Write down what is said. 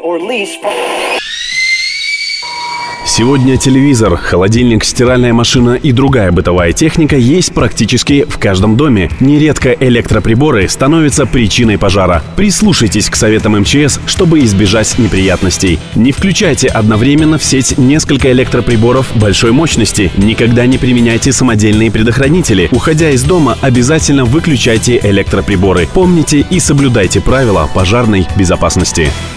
or lease from... Сегодня телевизор, холодильник, стиральная машина и другая бытовая техника есть практически в каждом доме. Нередко электроприборы становятся причиной пожара. Прислушайтесь к советам МЧС, чтобы избежать неприятностей. Не включайте одновременно в сеть несколько электроприборов большой мощности. Никогда не применяйте самодельные предохранители. Уходя из дома, обязательно выключайте электроприборы. Помните и соблюдайте правила пожарной безопасности.